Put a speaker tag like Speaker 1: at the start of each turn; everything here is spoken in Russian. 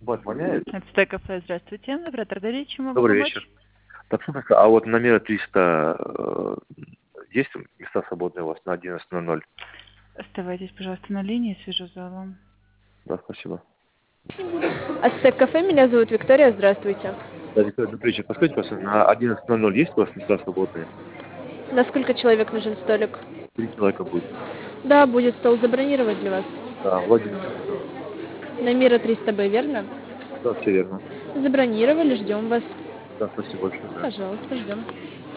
Speaker 1: отклоняет.
Speaker 2: Ацтек кафе, здравствуйте. Оператор Дарья, чем могу
Speaker 1: Добрый
Speaker 2: помочь?
Speaker 1: вечер. Так, слушайте, а вот на Мира 300 есть места свободные у вас на 11:00?
Speaker 2: Оставайтесь, пожалуйста, на линии, свяжу с залом.
Speaker 1: Да, спасибо.
Speaker 3: Ацтек кафе, меня зовут Виктория, здравствуйте.
Speaker 1: Да, Виктория, добрый вечер. Подскажите, пожалуйста, на 11:00 есть у вас места свободные?
Speaker 3: На сколько человек нужен столик?
Speaker 1: 3 человека будет.
Speaker 3: Да, будет стол забронировать для вас.
Speaker 1: Да, Владимир Кузнецов.
Speaker 3: На Мира 300Б, верно?
Speaker 1: Да, все верно.
Speaker 3: Забронировали, ждем вас.
Speaker 1: Да, спасибо большое. Да.
Speaker 3: Пожалуйста, ждем.